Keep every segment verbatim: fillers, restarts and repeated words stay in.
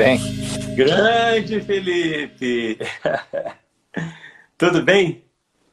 bem? Grande Felipe! Tudo bem?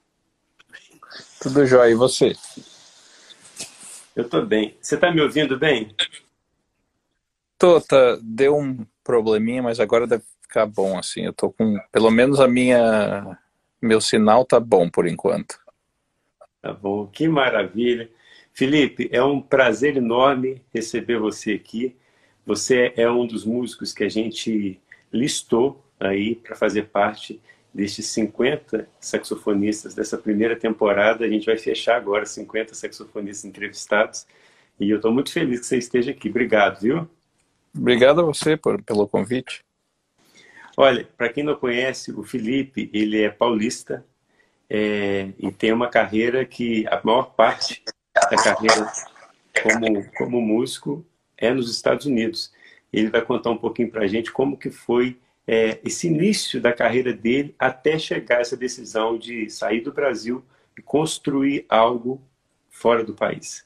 Tudo jóia, e você? Eu estou bem. Você está me ouvindo bem? Tô, tá, deu um probleminha, mas agora deve ficar bom, assim. Eu tô com, pelo menos a minha, meu sinal tá bom por enquanto. Tá bom, que maravilha. Felipe, é um prazer enorme receber você aqui. Você é um dos músicos que a gente listou aí para fazer parte destes cinquenta saxofonistas dessa primeira temporada. A gente vai fechar agora cinquenta saxofonistas entrevistados. E eu estou muito feliz que você esteja aqui. Obrigado, viu? Obrigado a você por, pelo convite. Olha, para quem não conhece, o Felipe, ele é paulista, é, e tem uma carreira que a maior parte da carreira como, como músico é nos Estados Unidos. Ele vai contar um pouquinho para a gente como que foi é, esse início da carreira dele até chegar a essa decisão de sair do Brasil e construir algo fora do país.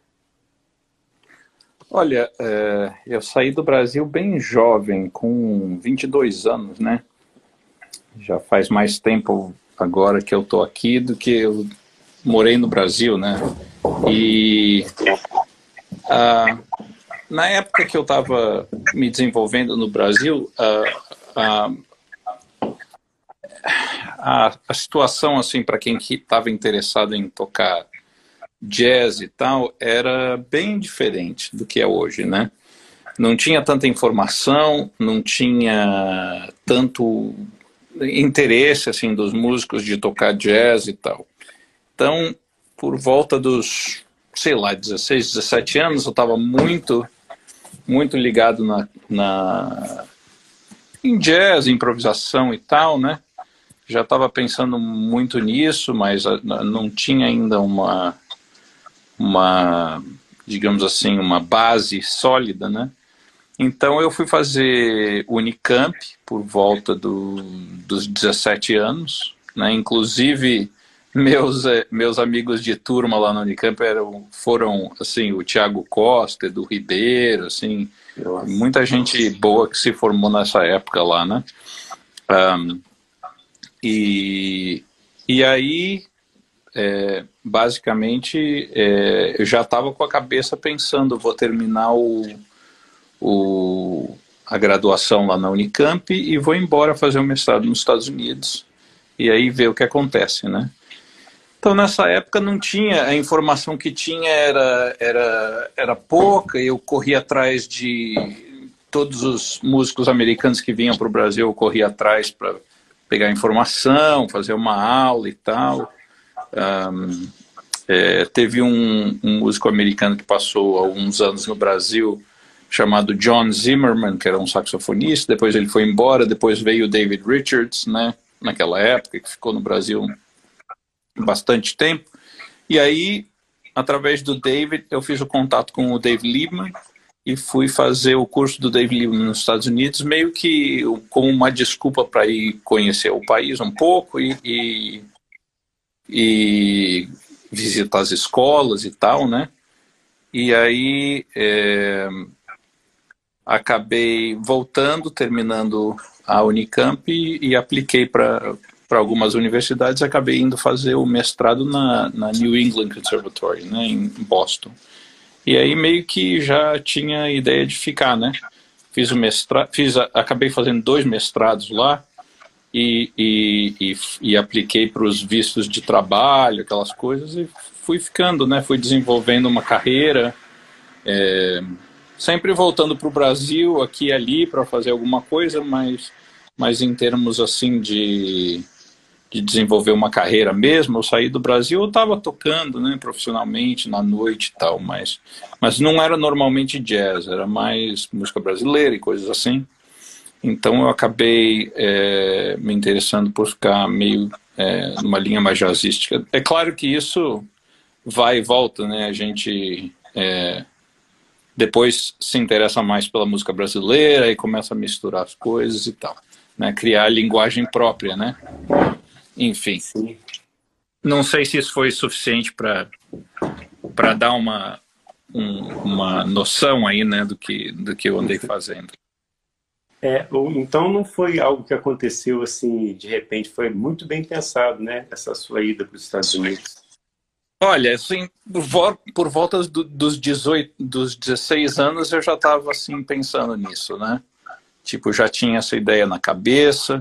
Olha, é, eu saí do Brasil bem jovem, com vinte e dois anos, né? Já faz mais tempo agora que eu tô aqui do que eu morei no Brasil, né? E ah, na época que eu estava me desenvolvendo no Brasil, ah, a, a situação assim para quem estava interessado em tocar jazz e tal era bem diferente do que é hoje, né? Não tinha tanta informação, não tinha tanto interesse assim dos músicos de tocar jazz e tal. Então, por volta dos, sei lá, dezesseis, dezessete anos, eu estava muito, muito ligado na, na, em jazz, improvisação e tal, né? Já estava pensando muito nisso, mas não tinha ainda uma, uma, digamos assim, uma base sólida, né? Então eu fui fazer Unicamp por volta do, dos dezessete anos, né? Inclusive meus, meus amigos de turma lá no Unicamp eram, foram assim, o Thiago Costa, Edu Ribeiro, assim, Nossa. muita gente boa que se formou nessa época lá, né? Um, e, e aí, é, basicamente, é, eu já estava com a cabeça pensando, vou terminar o O, a graduação lá na Unicamp e vou embora fazer o mestrado nos Estados Unidos e aí ver o que acontece, né? Então nessa época não tinha, a informação que tinha era, era, era pouca, eu corria atrás de todos os músicos americanos que vinham para o Brasil, eu corria atrás para pegar informação, fazer uma aula e tal. Um, é, teve um, um músico americano que passou alguns anos no Brasil chamado John Zimmerman, que era um saxofonista, depois ele foi embora, depois veio o David Richards, né, naquela época, que ficou no Brasil bastante tempo, e aí, através do David, eu fiz o contato com o Dave Liebman, e fui fazer o curso do Dave Liebman nos Estados Unidos, meio que como uma desculpa para ir conhecer o país um pouco, e, e, e visitar as escolas e tal, né, e aí... É, acabei voltando, terminando a Unicamp e, e apliquei para algumas universidades, acabei indo fazer o mestrado na, na New England Conservatory, né, em Boston. E aí meio que já tinha a ideia de ficar, né? Fiz o mestrado, fiz, acabei fazendo dois mestrados lá e, e, e, e apliquei para os vistos de trabalho, aquelas coisas, e fui ficando, né? Fui desenvolvendo uma carreira, é, sempre voltando para o Brasil, aqui e ali, para fazer alguma coisa, mas, mas em termos assim de, de desenvolver uma carreira mesmo, eu saí do Brasil, eu estava tocando, né, profissionalmente, na noite e tal, mas, mas não era normalmente jazz, era mais música brasileira e coisas assim. Então eu acabei é, me interessando por ficar meio é, numa linha mais jazzística. É claro que isso vai e volta, né, a gente... É, depois se interessa mais pela música brasileira e começa a misturar as coisas e tal, né? Criar a linguagem própria, né? Enfim. Sim. Não sei se isso foi suficiente para para dar uma um, uma noção aí, né, do que do que eu andei fazendo. É, ou, então não foi algo que aconteceu assim de repente, foi muito bem pensado, né? Essa sua ida para os Estados Unidos. Olha, assim, por, vo por volta do, dos dezoito, dos dezesseis anos eu já estava assim pensando nisso, né? Tipo, já tinha essa ideia na cabeça.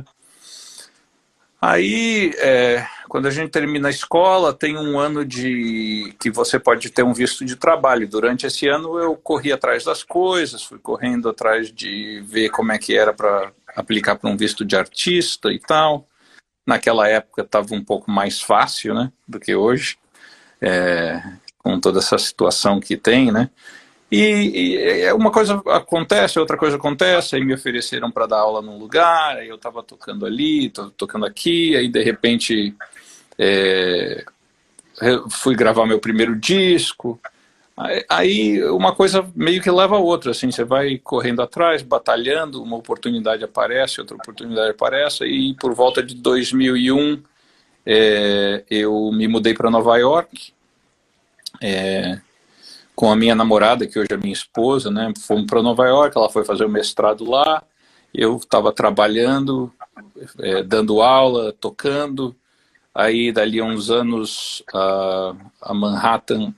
Aí, é, quando a gente termina a escola, tem um ano de que você pode ter um visto de trabalho. Durante esse ano eu corri atrás das coisas, fui correndo atrás de ver como é que era para aplicar para um visto de artista e tal. Naquela época estava um pouco mais fácil, né, do que hoje, é, com toda essa situação que tem, né? E, e uma coisa acontece, outra coisa acontece, aí me ofereceram para dar aula num lugar, aí eu estava tocando ali, tô tocando aqui, aí de repente é, fui gravar meu primeiro disco, aí, aí uma coisa meio que leva a outra, assim, você vai correndo atrás, batalhando, uma oportunidade aparece, outra oportunidade aparece, e por volta de dois mil e um é, eu me mudei para Nova York, é, com a minha namorada, que hoje é minha esposa, né? Fomos para Nova York, ela foi fazer o mestrado lá, eu estava trabalhando, é, dando aula, tocando. Aí, dali a uns anos, a, a Manhattan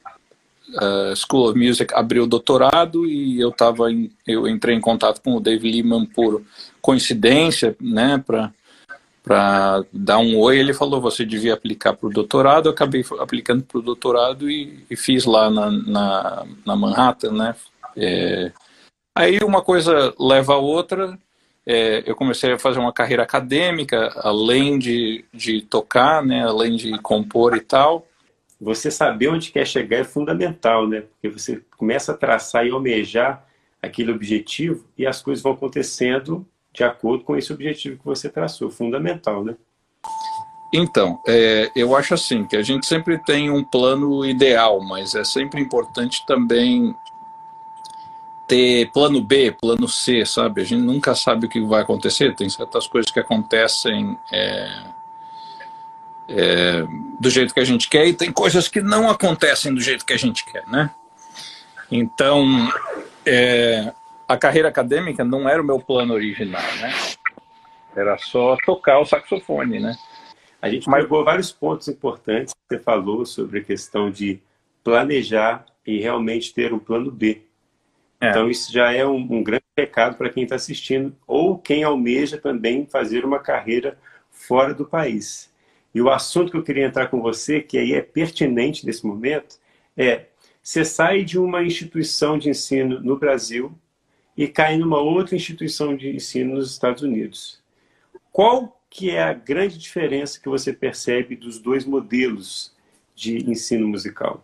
a School of Music abriu o doutorado e eu tava em, eu entrei em contato com o Dave Liman por coincidência, né? Para para dar um oi, ele falou, você devia aplicar para o doutorado, eu acabei aplicando para o doutorado e, e fiz lá na, na, na Manhattan, né? É, aí uma coisa leva a outra, é, eu comecei a fazer uma carreira acadêmica, além de, de tocar, né? Além de compor e tal. Você saber onde quer chegar é fundamental, né? Porque você começa a traçar e almejar aquele objetivo e as coisas vão acontecendo de acordo com esse objetivo que você traçou. Fundamental, né? Então, é, eu acho assim, que a gente sempre tem um plano ideal, mas é sempre importante também ter plano B, plano C, sabe? A gente nunca sabe o que vai acontecer, tem certas coisas que acontecem é, é, do jeito que a gente quer e tem coisas que não acontecem do jeito que a gente quer, né? Então, é, a carreira acadêmica não era o meu plano original, né? Era só tocar o saxofone, né? A gente Mas, pegou vários pontos importantes que você falou sobre a questão de planejar e realmente ter um plano B. é, Então, isso já é um, um grande recado para quem está assistindo, ou quem almeja também fazer uma carreira fora do país. E o assunto que eu queria entrar com você, que aí é pertinente nesse momento, é: você sai de uma instituição de ensino no Brasil e cai numa outra instituição de ensino nos Estados Unidos. Qual que é a grande diferença que você percebe dos dois modelos de ensino musical?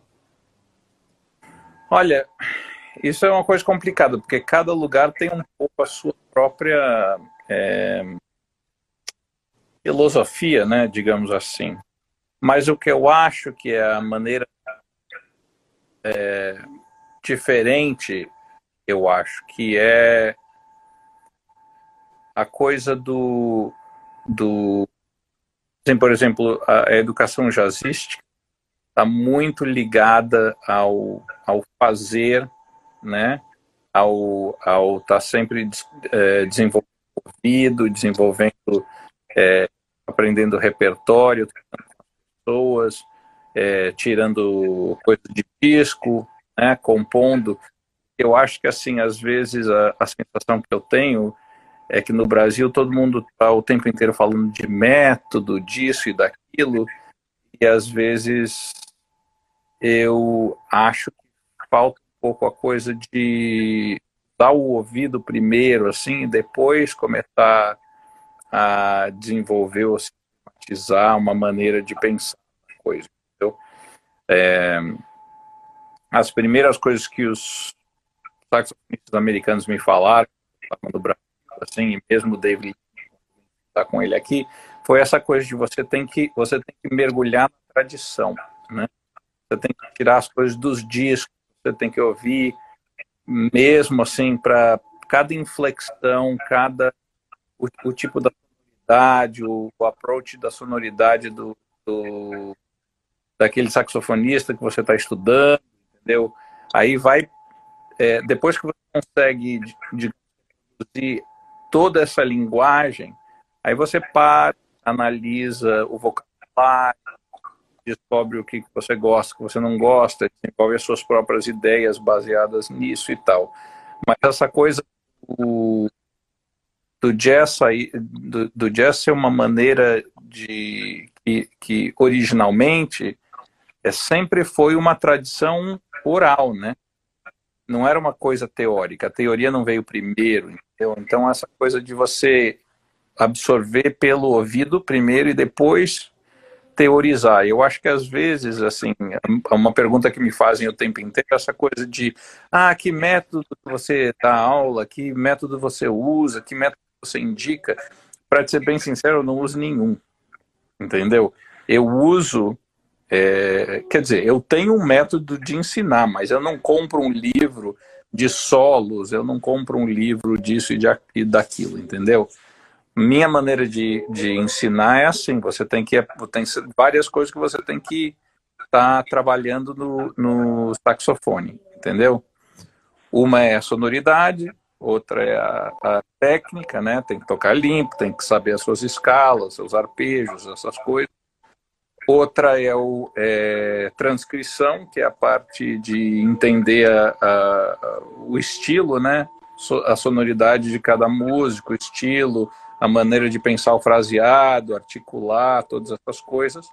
olha, isso é uma coisa complicada, porque cada lugar tem um pouco a sua própria é, filosofia, né, digamos assim. Mas o que eu acho que é a maneira diferente, eu acho, que é a coisa do, do tem, por exemplo, a educação jazzística está muito ligada ao, ao fazer, né, ao ao estar tá sempre é, desenvolvido, desenvolvendo, é, aprendendo repertório, pessoas, é, tirando coisa de disco, né, compondo. Eu acho que, assim, às vezes a, a sensação que eu tenho é que no Brasil todo mundo está o tempo inteiro falando de método, disso e daquilo, e às vezes eu acho que falta um pouco a coisa de dar o ouvido primeiro, assim, e depois começar a desenvolver ou sistematizar uma maneira de pensar a coisa. Entendeu? É, as primeiras coisas que os saxofonistas americanos me falaram, no Brasil, assim, e mesmo o David está com ele aqui, foi essa coisa de você tem que você tem que mergulhar na tradição, né? Você tem que tirar as coisas dos discos, você tem que ouvir mesmo assim para cada inflexão, cada o, o tipo da sonoridade, o, o approach da sonoridade do, do daquele saxofonista que você está estudando, entendeu? Aí vai, é, depois que você consegue de, de toda essa linguagem, aí você para, analisa o vocabulário, descobre o que você gosta, o que você não gosta, desenvolve as suas próprias ideias baseadas nisso e tal. Mas essa coisa do, do, jazz, do, do jazz ser uma maneira de que, que originalmente é, sempre foi uma tradição oral, né? Não era uma coisa teórica, a teoria não veio primeiro, entendeu? Então essa coisa de você absorver pelo ouvido primeiro e depois teorizar. Eu acho que às vezes, assim, uma pergunta que me fazem o tempo inteiro é essa coisa de, ah, que método você dá aula, que método você usa, que método você indica. Para ser bem sincero, eu não uso nenhum, entendeu? Eu uso, é, quer dizer, eu tenho um método de ensinar, mas eu não compro um livro de solos, eu não compro um livro disso e, de, e daquilo, entendeu? Minha maneira de, de ensinar é assim, você tem que, tem várias coisas que você tem que estar tá trabalhando no, no saxofone, entendeu? Uma é a sonoridade, outra é a, a técnica, né? Tem que tocar limpo, tem que saber as suas escalas, seus arpejos, essas coisas. Outra é o é, transcrição, que é a parte de entender a, a, o estilo, né? A sonoridade de cada músico, o estilo, a maneira de pensar o fraseado, articular, todas essas coisas.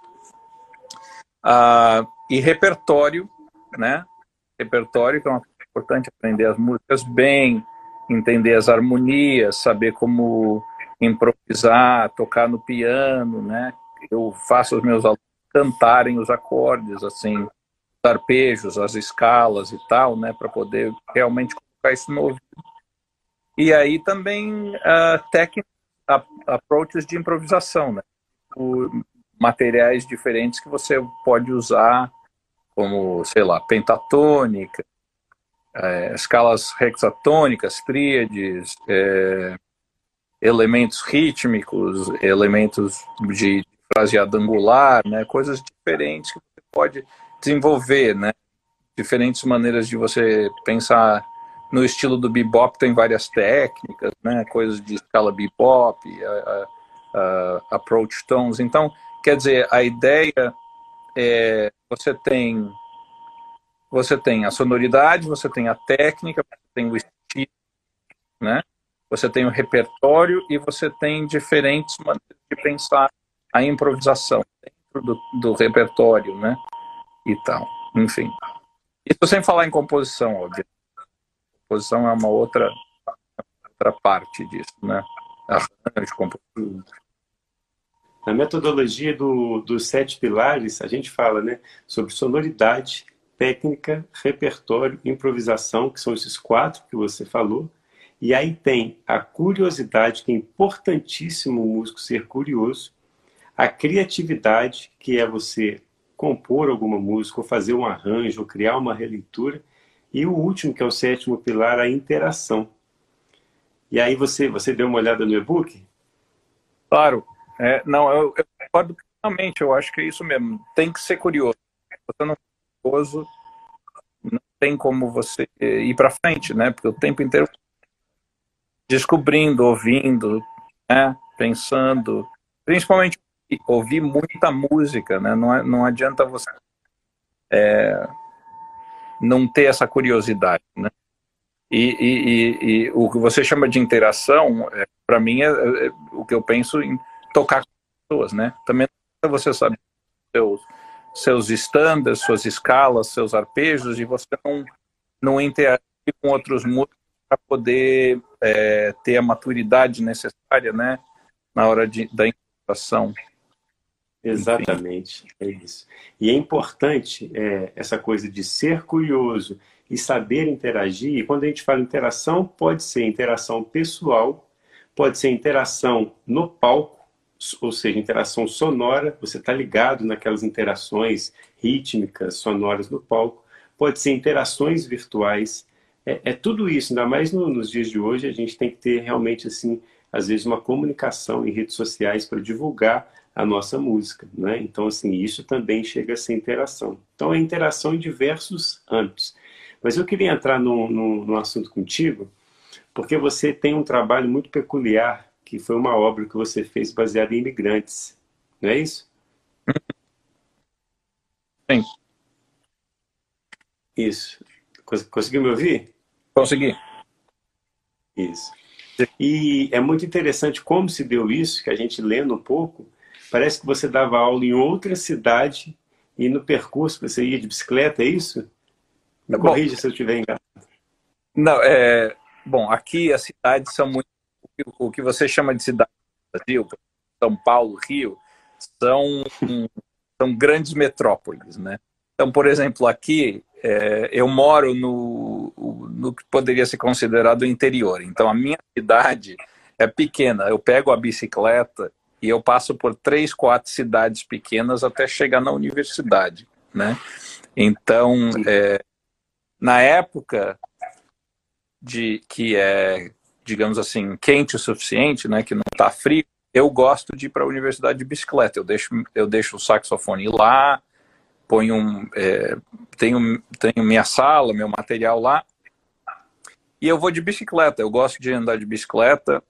Ah, e repertório, né? Repertório, que é uma coisa importante, aprender as músicas bem, entender as harmonias, saber como improvisar, tocar no piano, né? Eu faço os meus alunos cantarem os acordes, assim, os arpejos, as escalas e tal, né? Para poder realmente colocar isso no ouvido. E aí também uh, técnicas, approaches de improvisação, né? O, materiais diferentes que você pode usar, como, sei lá, pentatônica, é, escalas hexatônicas, tríades, é, elementos rítmicos, elementos de fraseado angular, né? Coisas diferentes que você pode desenvolver, né? Diferentes maneiras de você pensar. No estilo do bebop tem várias técnicas, né? Coisas de escala bebop, uh, uh, approach tones. Então, quer dizer, a ideia é você tem você tem a sonoridade, você tem a técnica, você tem o estilo, né? Você tem o repertório e você tem diferentes maneiras de pensar a improvisação dentro do, do repertório, né? E tal, enfim. Isso sem falar em composição, óbvio. Composição é uma outra, outra parte disso, né? Arranjo, composição. Na metodologia do, dos sete pilares, a gente fala, né, sobre sonoridade, técnica, repertório, improvisação, que são esses quatro que você falou. E aí tem a curiosidade, que é importantíssimo o músico ser curioso. A criatividade, que é você compor alguma música, ou fazer um arranjo, ou criar uma releitura. E o último, que é o sétimo pilar, a interação. E aí você, você deu uma olhada no e-book? Claro. É, não, eu, eu concordo plenamente, eu acho que é isso mesmo. Tem que ser curioso. Se você não for curioso, não tem como você ir para frente, né? Porque o tempo inteiro descobrindo, ouvindo, né? Pensando, principalmente ouvir muita música, né? Não, é, não adianta você é, não ter essa curiosidade, né? E, e, e, e o que você chama de interação, é, para mim, é, é o que eu penso em tocar com pessoas, né? Também você sabe seus, seus estándares, suas escalas, seus arpejos, e você não, não interagir com outros músicos para poder é, ter a maturidade necessária, né? Na hora de, da interação. Exatamente, é isso. E é importante é, essa coisa de ser curioso e saber interagir. E quando a gente fala interação, pode ser interação pessoal, pode ser interação no palco, ou seja, interação sonora, você está ligado naquelas interações rítmicas, sonoras no palco, pode ser interações virtuais, é, é tudo isso, ainda mais no, nos dias de hoje, a gente tem que ter realmente, assim, às vezes uma comunicação em redes sociais para divulgar a nossa música, né? Então, assim, isso também chega a ser interação. Então, é interação em diversos âmbitos. Mas eu queria entrar num, num, num assunto contigo, porque você tem um trabalho muito peculiar, que foi uma obra que você fez baseada em imigrantes, não é isso? Sim, Isso. Cons- Conseguiu me ouvir? consegui. Isso. E é muito interessante como se deu isso, que a gente lendo um pouco, parece que você dava aula em outra cidade e no percurso você ia de bicicleta, é isso? Me Bom, corrija se eu estiver enganado. não, é, bom, aqui as cidades são muito, o que você chama de cidade do Brasil, São Paulo, Rio, são, são grandes metrópoles, né? Então, por exemplo, aqui é, eu moro no, no que poderia ser considerado o interior. Então, a minha cidade é pequena. Eu pego a bicicleta e eu passo por três, quatro cidades pequenas até chegar na universidade, né? Então, é, na época de que é, digamos assim, quente o suficiente, né, que não está frio, eu gosto de ir para a universidade de bicicleta. Eu deixo, eu deixo o saxofone lá, ponho um, é, tenho, tenho minha sala, meu material lá, e eu vou de bicicleta. Eu gosto de andar de bicicleta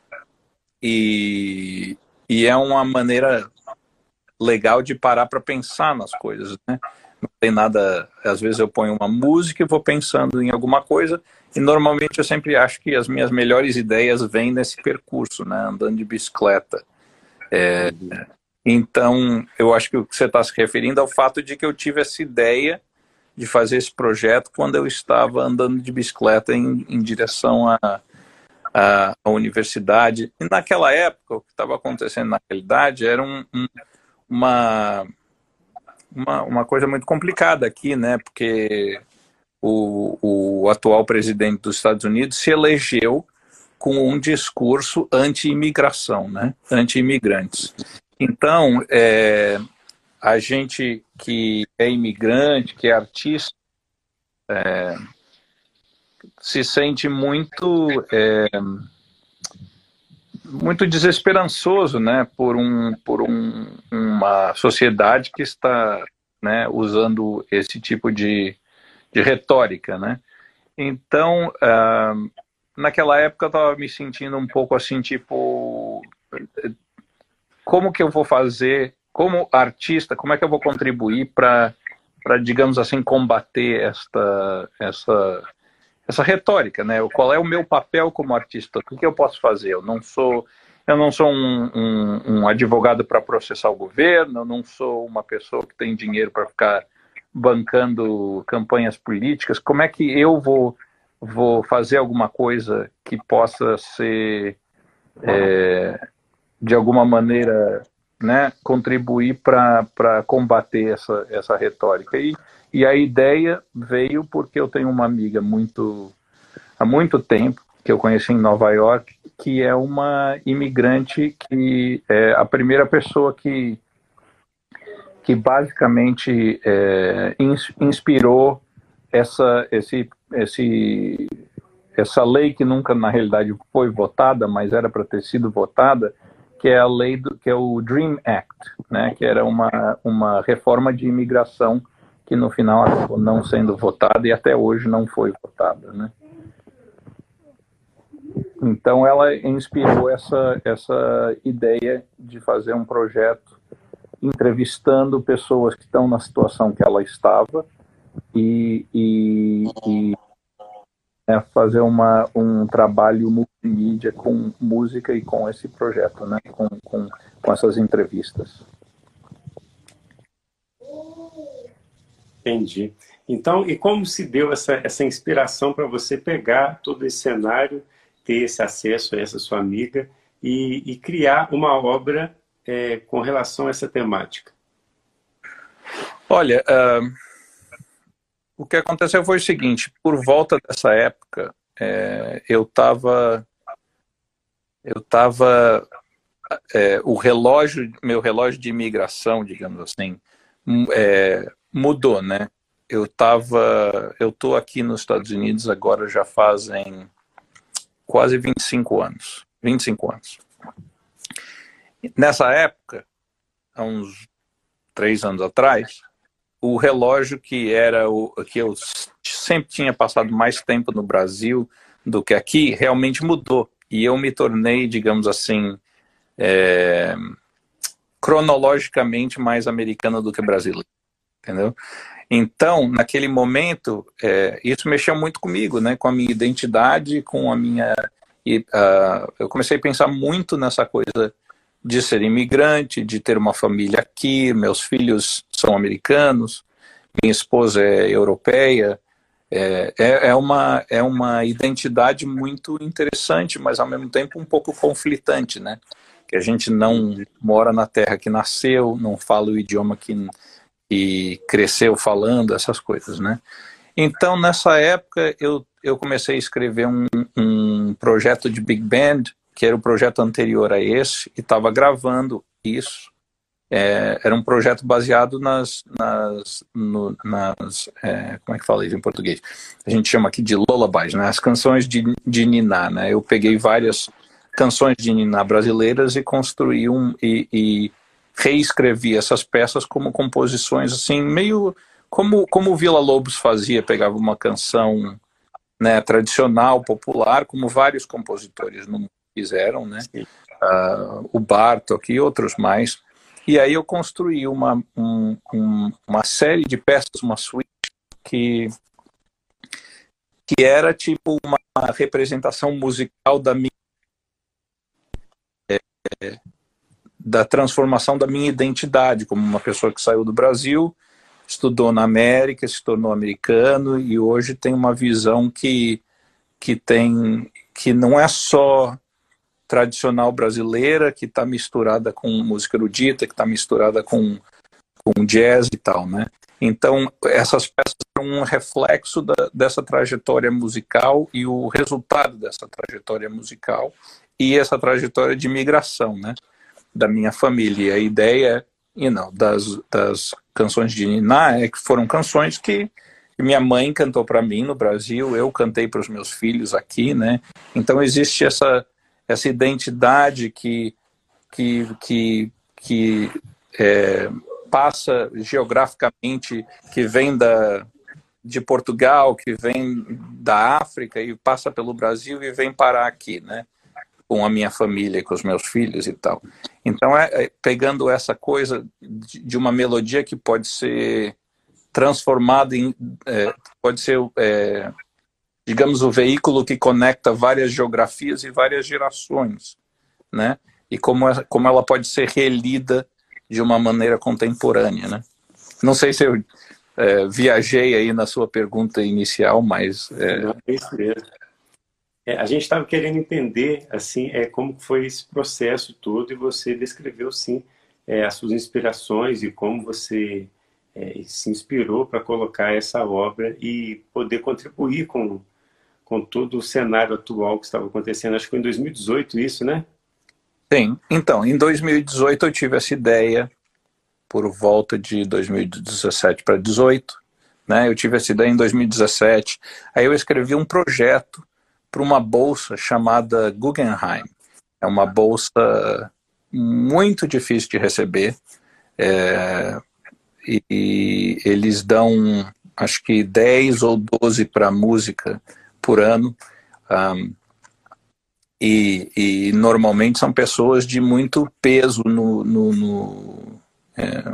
e, e é uma maneira legal de parar para pensar nas coisas, né? Não tem nada, às vezes eu ponho uma música e vou pensando em alguma coisa, e normalmente eu sempre acho que as minhas melhores ideias vêm nesse percurso, né? Andando de bicicleta. É, então, eu acho que o que você está se referindo é o fato de que eu tive essa ideia de fazer esse projeto quando eu estava andando de bicicleta em, em direção à, à, à universidade. E naquela época, o que estava acontecendo na realidade era um, um, uma, uma, uma coisa muito complicada aqui, né? Porque o, o atual presidente dos Estados Unidos se elegeu com um discurso anti-imigração, né? Anti-imigrantes. Então, é, a gente que é imigrante, que é artista, é, se sente muito é, muito desesperançoso, né, por um por um, uma sociedade que está, né, usando esse tipo de, de retórica, né? Então, uh, naquela época eu estava me sentindo um pouco assim, tipo, como que eu vou fazer, como artista, como é que eu vou contribuir para, para digamos assim, combater esta, essa, essa retórica, né? Qual é o meu papel como artista? O que eu posso fazer? Eu não sou, eu não sou um, um, um advogado para processar o governo, eu não sou uma pessoa que tem dinheiro para ficar bancando campanhas políticas. Como é que eu vou, vou fazer alguma coisa que possa ser, é, de alguma maneira, né, contribuir para combater essa, essa retórica? E, e a ideia veio porque eu tenho uma amiga muito há muito tempo, que eu conheci em Nova York, que é uma imigrante que é a primeira pessoa que, que basicamente é, inspirou essa, esse, esse, essa lei que nunca, na realidade, foi votada, mas era para ter sido votada, que é a lei do, que é o Dream Act, né, que era uma, uma reforma de imigração que no final acabou não sendo votada e até hoje não foi votada, né? Então ela inspirou essa, essa ideia de fazer um projeto entrevistando pessoas que estão na situação que ela estava e, e, e né, fazer uma, um trabalho multimídia com música e com esse projeto, né, com, com, com essas entrevistas. Entendi. Então, e como se deu essa, essa inspiração para você pegar todo esse cenário, ter esse acesso a essa sua amiga e, e criar uma obra é, com relação a essa temática? Olha, uh, o que aconteceu foi o seguinte: por volta dessa época, é, eu estava, eu estava, é, o relógio, meu relógio de imigração, digamos assim, é, mudou, né? Eu tava, eu tô aqui nos Estados Unidos agora já fazem quase vinte e cinco anos. vinte e cinco anos. Nessa época, há uns três anos atrás, o relógio que era o que eu sempre tinha passado mais tempo no Brasil do que aqui, realmente mudou. E eu me tornei, digamos assim, é, cronologicamente mais americano do que brasileiro, entendeu? Então, naquele momento, é, isso mexeu muito comigo, né? Com a minha identidade, com a minha... E, uh, eu comecei a pensar muito nessa coisa de ser imigrante, de ter uma família aqui, meus filhos são americanos, minha esposa é europeia, é, é, é, uma, é uma identidade muito interessante, mas ao mesmo tempo um pouco conflitante, né? Que a gente não mora na terra que nasceu, não fala o idioma que, que cresceu falando, essas coisas, né? Então, nessa época, eu, eu comecei a escrever um, um projeto de Big Band, que era o projeto anterior a esse, e estava gravando isso. É, era um projeto baseado nas, nas, no, nas é, como é que fala isso em português? A gente chama aqui de lullabies, né? As canções de, de niná, né? Eu peguei várias canções de niná brasileiras e construí um, e, e reescrevi essas peças como composições, assim, meio como, como o Villa-Lobos fazia, pegava uma canção, né, tradicional, popular, como vários compositores não fizeram, né? Uh, o Bartók e outros mais. E aí eu construí uma, um, um, uma série de peças, uma suite, que, que era tipo uma representação musical da minha, é, da transformação da minha identidade, como uma pessoa que saiu do Brasil, estudou na América, se tornou americano e hoje tem uma visão que, que, tem, que não é só tradicional brasileira, que está misturada com música erudita, que está misturada com, com jazz e tal, né? Então, essas peças são um reflexo da, dessa trajetória musical e o resultado dessa trajetória musical e essa trajetória de migração, né? Da minha família. E a ideia, you know, das, das canções de niná é que foram canções que minha mãe cantou para mim no Brasil, eu cantei para os meus filhos aqui, né? Então, existe essa essa identidade que, que, que, que é, passa geograficamente, que vem da, de Portugal, que vem da África e passa pelo Brasil e vem parar aqui, né? Com a minha família, com os meus filhos e tal. Então, é, é, pegando essa coisa de, de uma melodia que pode ser transformada em... É, pode ser... É, digamos, o veículo que conecta várias geografias e várias gerações, né? E como, é, como ela pode ser relida de uma maneira contemporânea, né? Não sei se eu é, viajei aí na sua pergunta inicial, mas... É... Não, é isso mesmo. É, a gente estava querendo entender, assim, é, como foi esse processo todo e você descreveu, sim, é, as suas inspirações e como você é, se inspirou para colocar essa obra e poder contribuir com com todo o cenário atual que estava acontecendo. Acho que foi em dois mil e dezoito isso, né? Sim. Então, em dois mil e dezoito eu tive essa ideia, por volta de dois mil e dezessete para dezoito, né? Eu tive essa ideia em dois mil e dezessete. Aí eu escrevi um projeto para uma bolsa chamada Guggenheim. É uma bolsa muito difícil de receber. É, e, e eles dão, acho que dez ou doze para música por ano, um, e, e normalmente são pessoas de muito peso no, no, no é,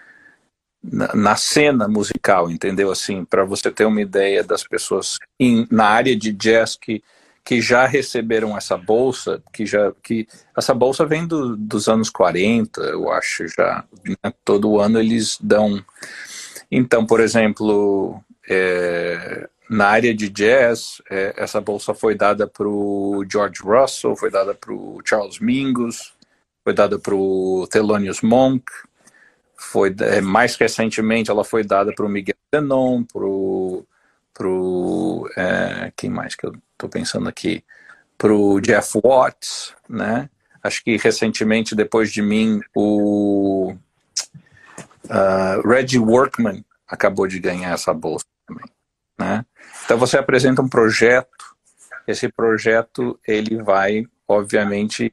na, na cena musical, entendeu? Assim, para você ter uma ideia das pessoas em, na área de jazz que, que já receberam essa bolsa, que já que essa bolsa vem do, dos anos quarenta, eu acho, já, né? Todo ano eles dão. Então, por exemplo, é, na área de jazz, é, essa bolsa foi dada para o George Russell, foi dada para o Charles Mingus, foi dada para o Thelonious Monk, foi, é, mais recentemente ela foi dada para o Miguel Zenon, para o... É, quem mais que eu estou pensando aqui? Para o Jeff Watts, né? Acho que recentemente, depois de mim, o uh, Reggie Workman acabou de ganhar essa bolsa também, né? Então você apresenta um projeto, esse projeto ele vai, obviamente,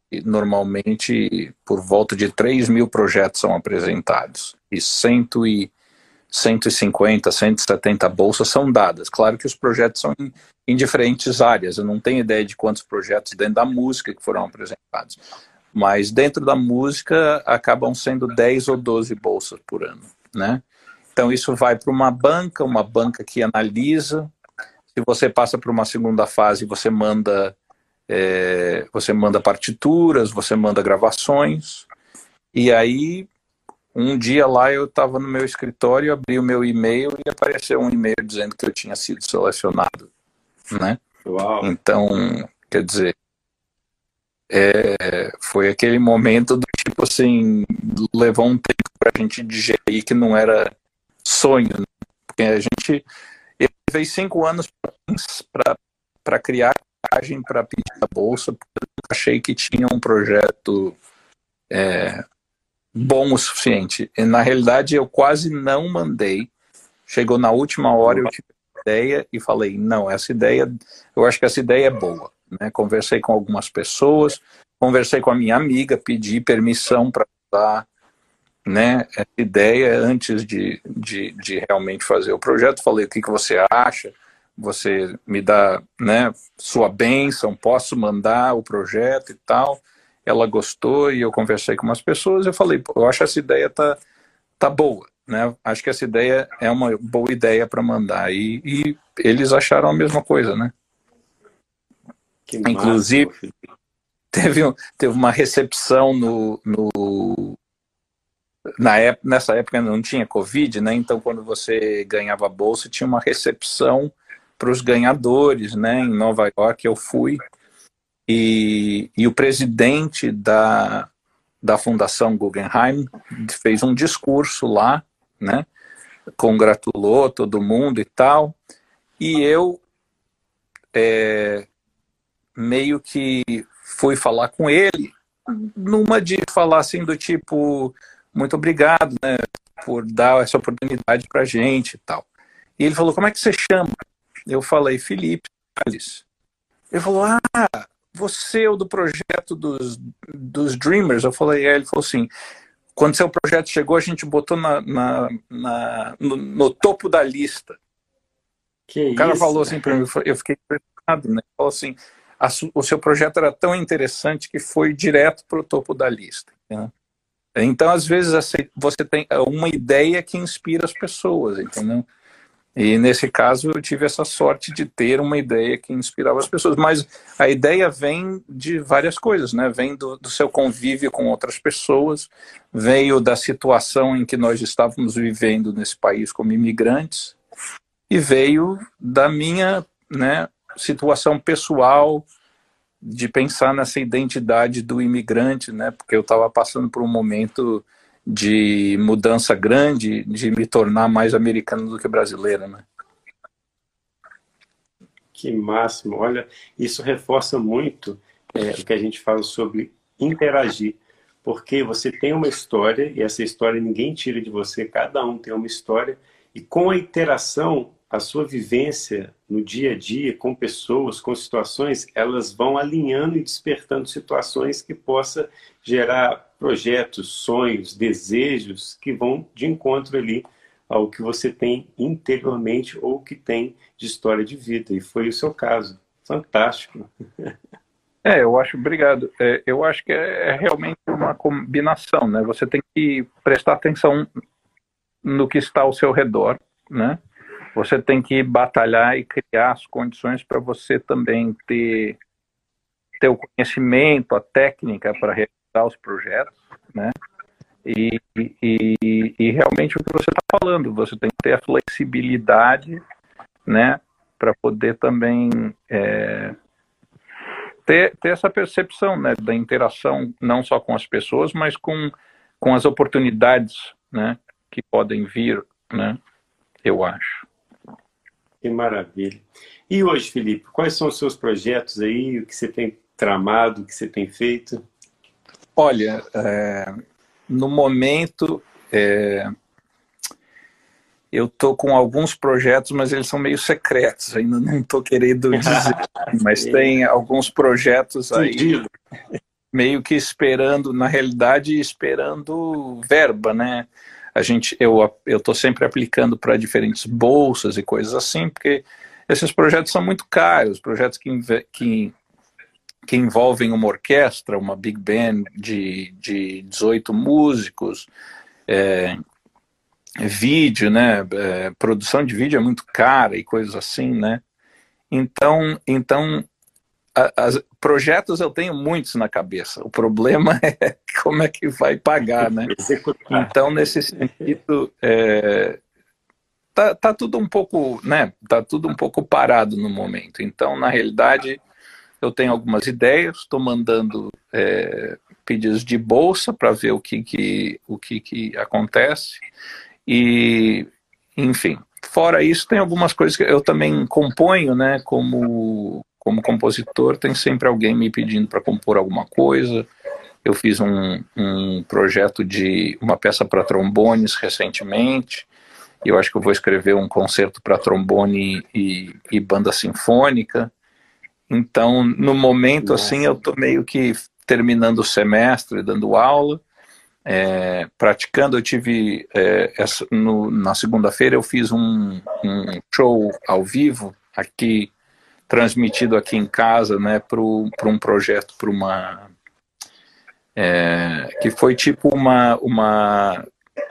normalmente por volta de três mil projetos são apresentados e cento e cento e cinquenta, cento e setenta bolsas são dadas. Claro que os projetos são em, em diferentes áreas. Eu não tenho ideia de quantos projetos dentro da música que foram apresentados. Mas dentro da música acabam sendo dez ou doze bolsas por ano, né? Então isso vai para uma banca, uma banca que analisa. Se você passa para uma segunda fase, você manda, é, você manda partituras, você manda gravações. E aí, um dia lá eu estava no meu escritório, abri o meu e-mail e apareceu um e-mail dizendo que eu tinha sido selecionado, né? Uau. Então, quer dizer, é, foi aquele momento do tipo assim, levou um tempo para a gente digerir que não era sonho, né? Porque a gente, eu levei cinco anos para criar coragem para pedir a bolsa, porque eu achei que tinha um projeto é, bom o suficiente. E, na realidade, eu quase não mandei. Chegou na última hora, eu tive uma ideia e falei, não, essa ideia, eu acho que essa ideia é boa, né? Conversei com algumas pessoas, conversei com a minha amiga, pedi permissão para usar, né, essa ideia antes de, de, de realmente fazer o projeto. Falei, o que, que você acha? Você me dá, né, sua bênção, posso mandar o projeto e tal. Ela gostou e eu conversei com umas pessoas. Eu falei, eu acho que essa ideia tá, tá boa, né? Acho que essa ideia é uma boa ideia para mandar. E, e eles acharam a mesma coisa, né? Que Inclusive, máximo. teve, teve uma recepção no, no, na época, nessa época não tinha Covid, né? Então, quando você ganhava a bolsa, tinha uma recepção para os ganhadores, né? Em Nova York, eu fui. E, e o presidente da, da Fundação Guggenheim fez um discurso lá, né? Congratulou todo mundo e tal. E eu é, meio que fui falar com ele, numa de falar assim do tipo, muito obrigado, né, por dar essa oportunidade pra gente e tal. E ele falou, como é que você chama? Eu falei, Felipe Salles. Ele falou, ah, você é o do projeto dos, dos Dreamers? Eu falei, é. Ele falou assim, quando seu projeto chegou, a gente botou na, na, na no, no topo da lista. Que o cara isso? falou assim para mim, eu fiquei impressionado, né? Ele falou assim, a, o seu projeto era tão interessante que foi direto para o topo da lista, né? Então, às vezes, você tem uma ideia que inspira as pessoas, entendeu? E, nesse caso, eu tive essa sorte de ter uma ideia que inspirava as pessoas. Mas a ideia vem de várias coisas, né? Vem do, do seu convívio com outras pessoas, veio da situação em que nós estávamos vivendo nesse país como imigrantes, e veio da minha, né, situação pessoal, de pensar nessa identidade do imigrante, né? Porque eu estava passando por um momento de mudança grande, de me tornar mais americano do que brasileiro, né? Que máximo. Olha, isso reforça muito é, o que a gente fala sobre interagir. Porque você tem uma história, e essa história ninguém tira de você, cada um tem uma história, e com a interação, a sua vivência no dia a dia, com pessoas, com situações, elas vão alinhando e despertando situações que possa gerar projetos, sonhos, desejos que vão de encontro ali ao que você tem interiormente ou que tem de história de vida. E foi o seu caso. Fantástico. É, eu acho, obrigado. É, eu acho que é realmente uma combinação, né? Você tem que prestar atenção no que está ao seu redor, né? Você tem que batalhar e criar as condições para você também ter, ter o conhecimento, a técnica para realizar os projetos, né? E, e, e realmente o que você está falando, você tem que ter a flexibilidade, né? Para poder também é, ter, ter essa percepção, né? Da interação não só com as pessoas, mas com, com as oportunidades, né? Que podem vir, né? Eu acho. Que maravilha. E hoje, Felipe, quais são os seus projetos aí, o que você tem tramado, o que você tem feito? Olha, é, no momento, é, eu estou com alguns projetos, mas eles são meio secretos, ainda não estou querendo dizer, mas tem alguns projetos aí, meio que esperando, na realidade, esperando verba, né? a gente, eu eu estou sempre aplicando para diferentes bolsas e coisas assim, porque esses projetos são muito caros, projetos que, que, que envolvem uma orquestra, uma big band de, de dezoito músicos, é, vídeo, né? É, produção de vídeo é muito cara e coisas assim, né? Então, então a, as, projetos eu tenho muitos na cabeça. O problema é como é que vai pagar, né? Então, nesse sentido, é, tá, tá tudo um pouco, né? Tá tudo um pouco parado no momento. Então, na realidade, eu tenho algumas ideias, estou mandando é, pedidos de bolsa para ver o que que, o que que acontece. E, enfim, fora isso, tem algumas coisas que eu também componho, né? Como, como compositor, tem sempre alguém me pedindo para compor alguma coisa. Eu fiz um, um projeto de uma peça para trombones recentemente. E eu acho que eu vou escrever um concerto para trombone e, e banda sinfônica. Então, no momento, Nossa. assim, eu estou meio que terminando o semestre, dando aula, é, praticando. Eu tive, é, essa, no, na segunda-feira, eu fiz um, um show ao vivo, aqui, transmitido aqui em casa, né, para um projeto, para uma... É, que foi tipo uma, uma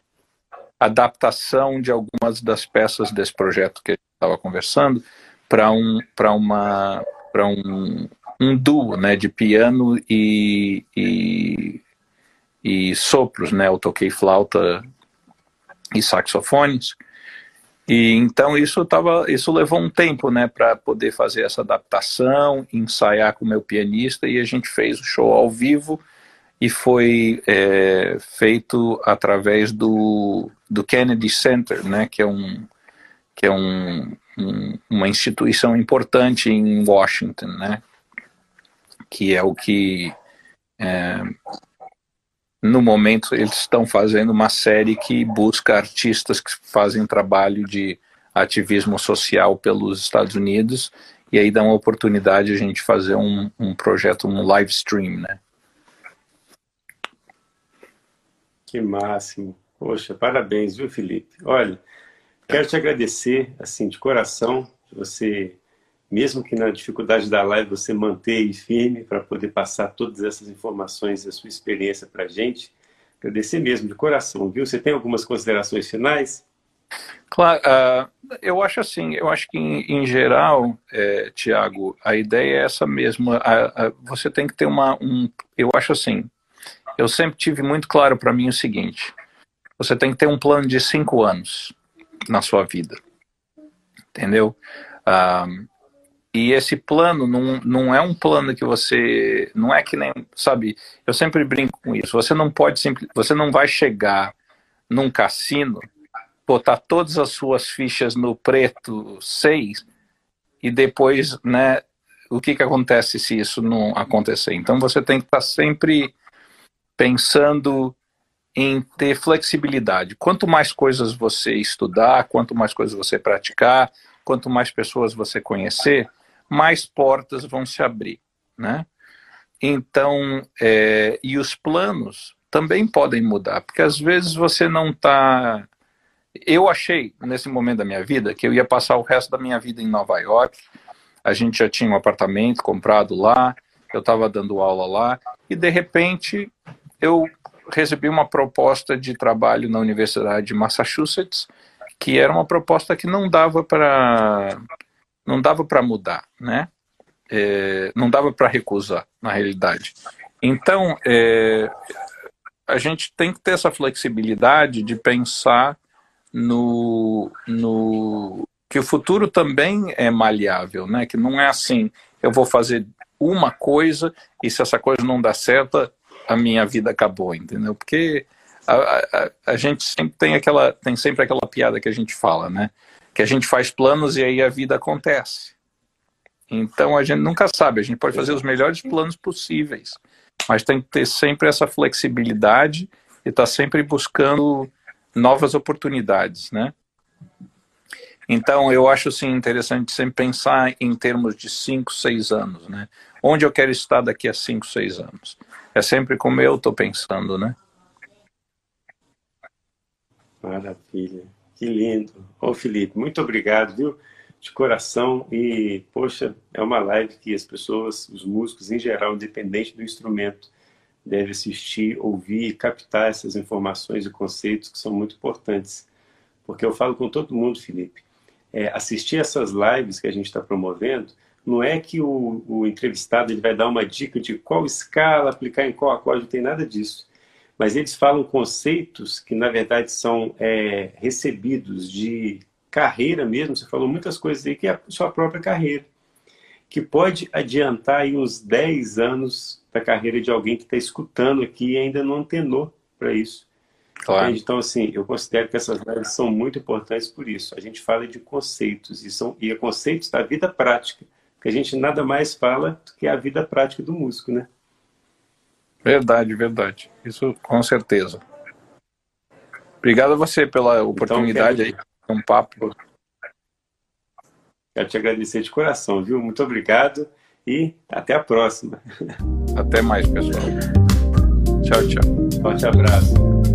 adaptação de algumas das peças desse projeto que a gente estava conversando para um, para uma, para um, um duo, né, de piano e, e, e sopros, né? Eu toquei flauta e saxofones. E então isso tava, isso levou um tempo, né, para poder fazer essa adaptação, ensaiar com o meu pianista, e a gente fez o show ao vivo. E foi é, feito através do, do Kennedy Center, né, que é, um, que é um, um, uma instituição importante em Washington, né, que é o que, é, no momento, eles estão fazendo uma série que busca artistas que fazem trabalho de ativismo social pelos Estados Unidos, e aí dá uma oportunidade a gente fazer um, um projeto, um live stream, né. Que máximo. Poxa, parabéns, viu, Felipe? Olha, quero te agradecer, assim, de coração, você, mesmo que na dificuldade da live, você manter firme para poder passar todas essas informações, a sua experiência para a gente. Agradecer mesmo, de coração, viu? Você tem algumas considerações finais? Claro, uh, eu acho assim, eu acho que em, em geral, é, Tiago, a ideia é essa mesma. A, a, você tem que ter uma, um, eu acho assim, eu sempre tive muito claro para mim o seguinte: você tem que ter um plano de cinco anos na sua vida, entendeu? Uh, e esse plano não, não é um plano que você, não é que nem, sabe? Eu sempre brinco com isso. Você não pode sempre, você não vai chegar num cassino, botar todas as suas fichas no preto seis e depois, né? O que que acontece se isso não acontecer? Então você tem que estar sempre pensando em ter flexibilidade. Quanto mais coisas você estudar, quanto mais coisas você praticar, quanto mais pessoas você conhecer, mais portas vão se abrir, né? Então, é, e os planos também podem mudar, porque às vezes você não está... Eu achei, nesse momento da minha vida, que eu ia passar o resto da minha vida em Nova York. A gente já tinha um apartamento comprado lá, eu estava dando aula lá, e de repente eu recebi uma proposta de trabalho na Universidade de Massachusetts, que era uma proposta que não dava para não dava para mudar, né? É, não dava para recusar, na realidade. Então, é, a gente tem que ter essa flexibilidade de pensar no, no que o futuro também é maleável, né? Que não é assim, eu vou fazer uma coisa e se essa coisa não dá certo, a minha vida acabou, entendeu? Porque a, a, a gente sempre tem aquela, tem sempre aquela piada que a gente fala, né? Que a gente faz planos e aí a vida acontece. Então a gente nunca sabe, a gente pode fazer os melhores planos possíveis, mas tem que ter sempre essa flexibilidade e estar sempre buscando novas oportunidades, né? Então eu acho assim interessante sempre pensar em termos de cinco, seis anos, né? Onde eu quero estar daqui a cinco, seis anos? É sempre como eu estou pensando, né? Maravilha. Que lindo. Ô, Felipe, muito obrigado, viu? De coração. E, poxa, é uma live que as pessoas, os músicos em geral, independente do instrumento, devem assistir, ouvir e captar essas informações e conceitos que são muito importantes. Porque eu falo com todo mundo, Felipe, é, assistir essas lives que a gente está promovendo, não é que o, o entrevistado ele vai dar uma dica de qual escala aplicar em qual acorde, não tem nada disso. Mas eles falam conceitos que, na verdade, são é, recebidos de carreira mesmo. Você falou muitas coisas aí que é a sua própria carreira, que pode adiantar aí uns dez anos da carreira de alguém que está escutando aqui e ainda não antenou para isso. Claro. Então, assim, eu considero que essas lives são muito importantes por isso. A gente fala de conceitos, e, são, e é conceitos da vida prática, que a gente nada mais fala do que a vida prática do músico, né? Verdade, verdade. Isso com certeza. Obrigado a você pela oportunidade então, quero... aí, um papo. Quero te agradecer de coração, viu? Muito obrigado e até a próxima. Até mais, pessoal. Tchau, tchau. Forte abraço.